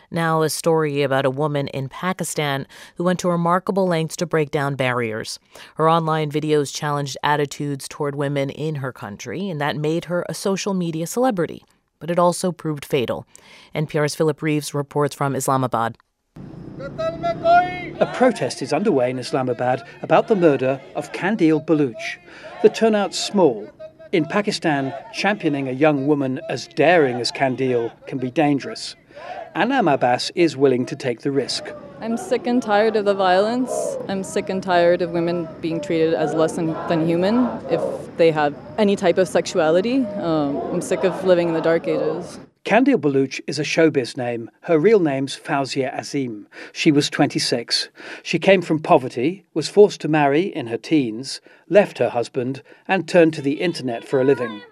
Now, a story about a woman in Pakistan who went to remarkable lengths to break down barriers. Her online videos challenged attitudes toward women in her country, and that made her a social media celebrity. But it also proved fatal. NPR's Philip Reeves reports from Islamabad. A protest is underway in Islamabad about the murder of Qandeel Baloch. The turnout's small. In Pakistan, championing a young woman as daring as Qandeel can be dangerous. Anam Abbas is willing to take the risk. I'm sick and tired of the violence. I'm sick and tired of women being treated as less than human if they have any type of sexuality. I'm sick of living in the dark ages. Qandeel Baloch is a showbiz name. Her real name's Fawzia Azim. She was 26. She came from poverty, was forced to marry in her teens, left her husband, and turned to the internet for a living.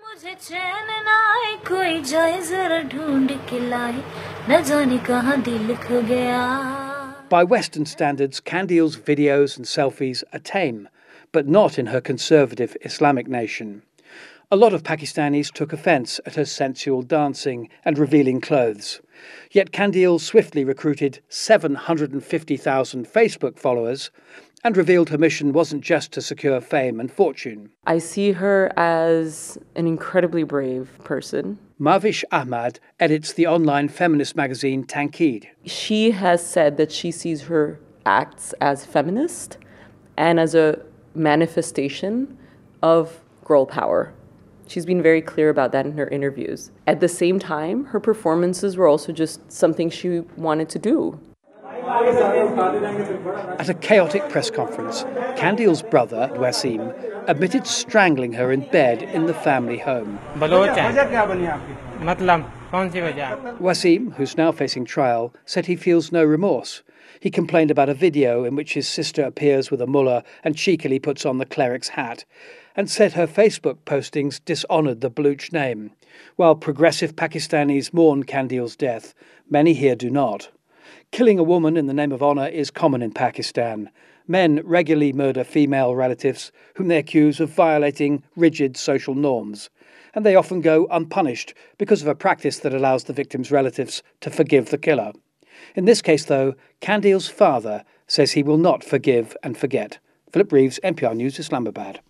By Western standards, Qandeel's videos and selfies are tame, but not in her conservative Islamic nation. A lot of Pakistanis took offence at her sensual dancing and revealing clothes. Yet Qandeel swiftly recruited 750,000 Facebook followers and revealed her mission wasn't just to secure fame and fortune. I see her as an incredibly brave person. Mahvish Ahmad edits the online feminist magazine Tanqeed. She has said that she sees her acts as feminist and as a manifestation of girl power. She's been very clear about that in her interviews. At the same time, her performances were also just something she wanted to do. At a chaotic press conference, Qandeel's brother, Wasim, admitted strangling her in bed in the family home. Wasim, who's now facing trial, said he feels no remorse. He complained about a video in which his sister appears with a mullah and cheekily puts on the cleric's hat, and said her Facebook postings dishonoured the Baloch name. While progressive Pakistanis mourn Qandeel's death, many here do not. Killing a woman in the name of honour is common in Pakistan. Men regularly murder female relatives whom they accuse of violating rigid social norms, and they often go unpunished because of a practice that allows the victim's relatives to forgive the killer. In this case, though, Qandeel's father says he will not forgive and forget. Philip Reeves, NPR News, Islamabad.